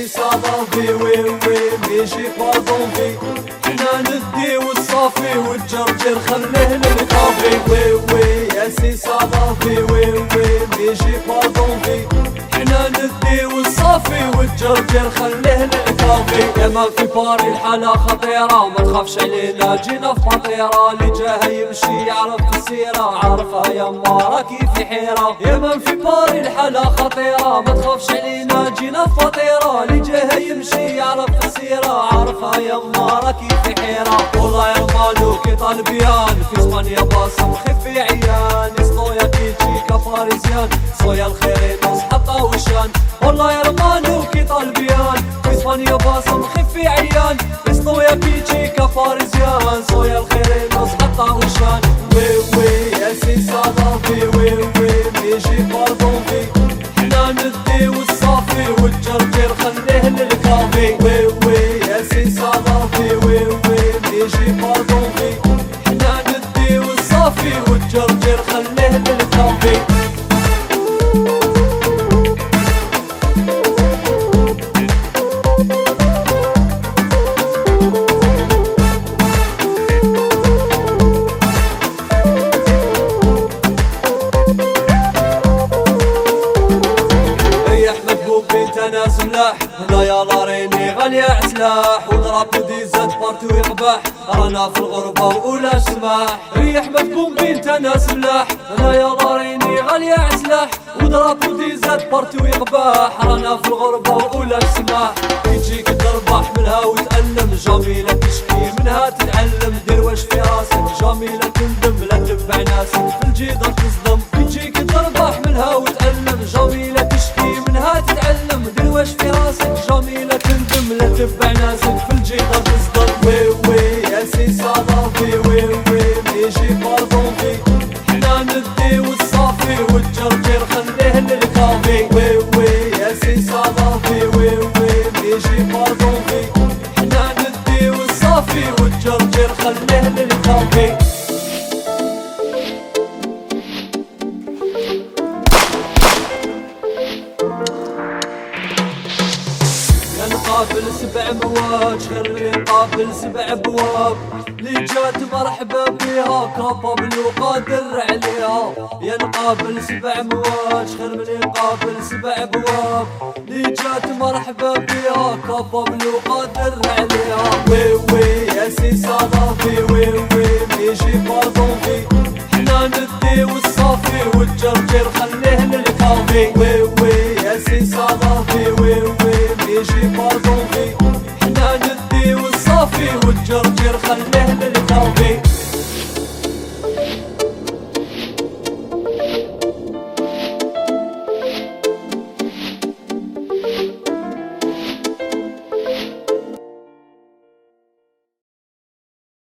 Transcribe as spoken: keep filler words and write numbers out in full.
سي صدافي وي وي ميجي با دونفي حنا ندي والصافي والجرجر خليه للكافي وي وي يا سي صدافي وي وي ميجي با دونفي حنا ندي والصافي والجرجر خليه للكافي. يا ما في باري الحالة خطيرة وما تخافش علينا جينا في فطيرة اللي جاها يمشي يعرف السيرة عارفها يما راكي في حيرة. يا ما في باري الحالة خطيرة ما تخافش علينا جينا في فطيرة اللي جاها يمشي يعرف السيرة عارفها يما راكي في حيرة. والله يا مالو كي طالبيان في اسبانيا باصم خفي عيان صويا كيتشي كفاريزيان صويا الخيرين حطا وشان. والله يا رمانو كي طالبيان في اسبانيا باصم خفي عيان صويا كيتشي كفاريزيان صويا الخيرين حطا وشان. وي وي يا سي صدافي وي وي ميجي با دونفي حنا ندي والصافي والجرجر خليه للكافي. وي وي يا سي صدافي وي وي ميجي با دونفي حنا ندي والصافي والجرجر خليه للكافي. انا سلاح هنا يا لاريني غالية عسلاح وضرب وديزات بارتو يقبح رانا في الغربة ولا سماح. ريح ما تكون بنت انا سلاح هنا يا لاريني غالية عسلاح وضرب وديزات بارتو يقبح رانا في الغربة ولا سماح. يجيك تربح منها وتألم جميلة تشكي منها تتعلم دير واش في راسك جميلة تندم لا تبع ناسك في الجدار تصدم. يجيك تربح منها وتألم جميلة تشكي منها تتعلم دير واش في راسك جميلة تندم لا تبع ناسك في الجدار تصدم. وي وي يا سي صدافي وي وي ميجي با دونفي حنا ندي والصافي والجرجر خليه للكافي. وي وي يا سي صدافي وي وي ميجي با دونفي حنا ندي والصافي والجرجر خليه للكافي. نقابل سبع مواج خير من نقابل سبع بواب اللي جات مرحبا بيها كابابل وقادر عليها. يا نقابل سبع مواج خير من نقابل سبع بواب اللي جات مرحبا بيها كابابل وقادر عليها. وي وي يا سي صدافي وي وي ميجي با دونفي حنا ندي والصافي والجرجر خليه للكافي. وي وي يا سي صدافي وي وي ميجي با دونفي حنا ندي والصافي والجرجر خليه